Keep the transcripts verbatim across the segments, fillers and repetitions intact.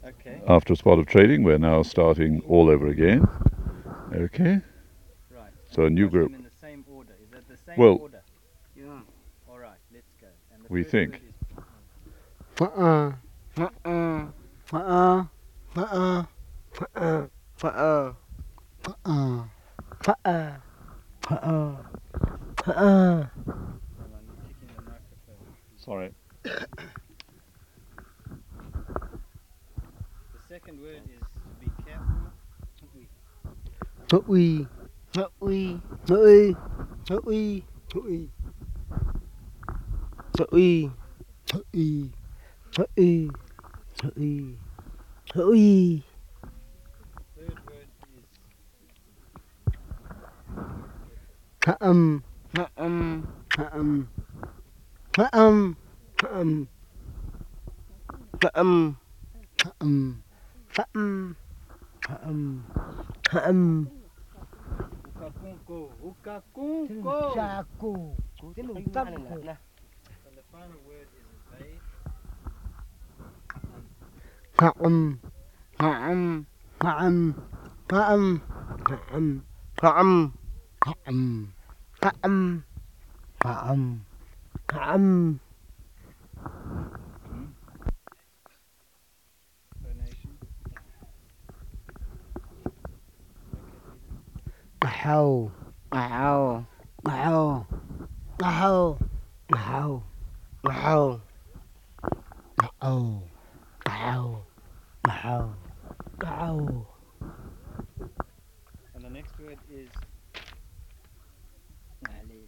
Okay. After a spot of trading, we're now starting all over again. Okay. Right. So a And new cross group. them in the same order. Is that the same Well, order? Yeah. All right. Let's go. And the we first think. word is Fa-uh. Fa-uh. Fa-uh. Fa-uh. Fa-uh. Fa-uh. Fa-uh. Fa-uh. Fa-uh. Fa-uh. hold on. You're kicking the microphone. Sorry. The second word is to be careful. Tụi. Tụi. Tụi. Tụi. Tụi. Tụi. Tụi. Tụi. Tụi. Tụi. The third word is Ha'am. Ha'am. Ha'am. Ha'am. Ha'am. Ha'am. Ha'am. Ha'am. Ha'am. Ha'am. ukakunko. Ukakunko. Saku. And the final word is evade. Ha'am. Ha'am. Ha'am. Ha'am. Ha'am. Ha'am. Ha'am. Ha'am. Ha'am. Ha'am. Explanation. Ow. Ow. Ow. Ow. Ow. Ow. Ow. Ow. Ow. Ow. And the next word is Ali.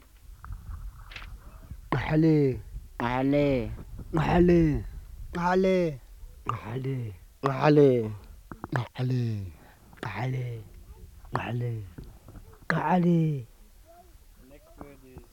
Ali. Ali. Ali. Ali. Ali. Ali. Ali. Ali. Ali. Ali. The next word is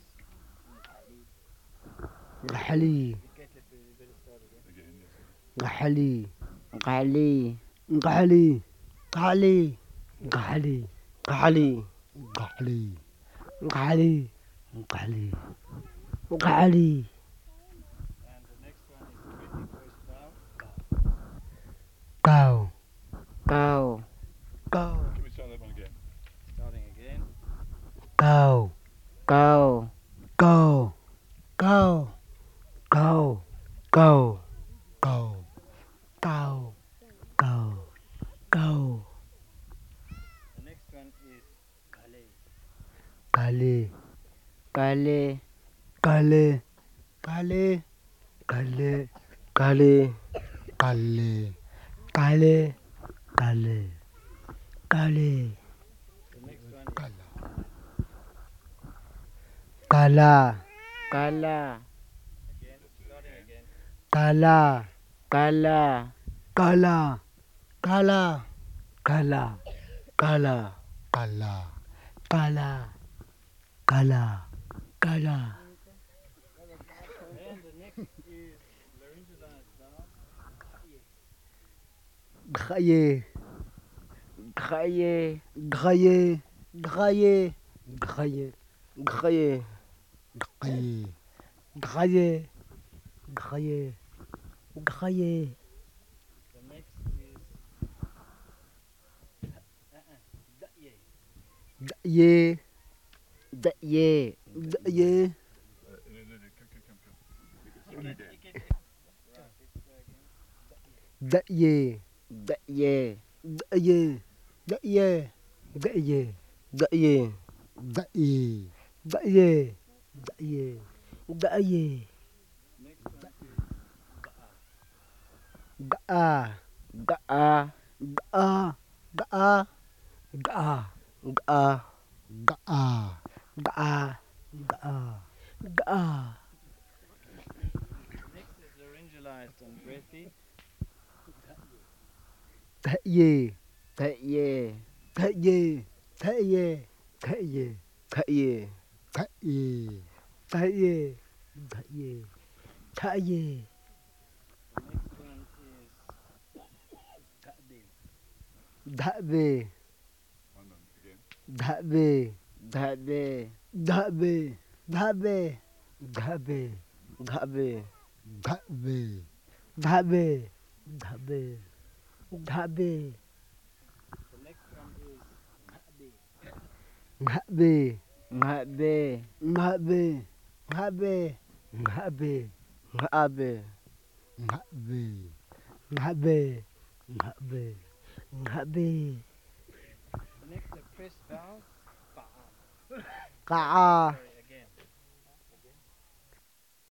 Ali. Ali. Okay, let's you better start again. Ali. Ali. Ali. Ali. Ali. Ali. Ali. Ali. Ali. Ali. And the next one is twenty first bow. Go. Go. Go. Can we start that one again? Starting again. Go. Go. Go. Go. Go. Go. Go. Go. Go. Go. The next one is Kale. Kale. Kale. Kale. Kale. Kale. Kale. Kale. Kale. Kale. Kale. The next one is Kala. Kala. again. Starting again. Kala. Kala. Kala. Kala. Kala. Kala. Kala. Kala. Kala. Kala. And the next is laryngalized vowel. Grailler. Grailler. Grailler. Grailler. Grailler. Grailler. Grailler. Grailler. Grailler. Grailler. The next is uh-uh. Da'ye. Daye. Daye. Daye. Right, let's go again. Daye. Daye. Daye. Daye. Daye. Daye. Daye. Daye. Daye. Daye. Next one is Ga'a. Ga'a. Ga'a. Ga'a. Ga'a. Ga'a. Ga'a. Ga'a. Ga'a. Ga'a. next is laryngalized and breathy. Daye. Daye. Daye. Daye. Daye. Daye. Daye. Daye. Daye. Daye. The next one is Ta'be. Dhabe. Dhabe. Dhabe. Dhabe. Dhabe. Dhabe. Dhabe. Dhabe. Dhabe. Dhabe. Dhabe. The next one is Nghabe. Ngabe. Ngabe. Ngabe. Ngabe. Ngabe. Ngabe. Ngabe. Ngabe. Ngabe. Ngabe. The next the pressed vowel, Ba'a. Kaa.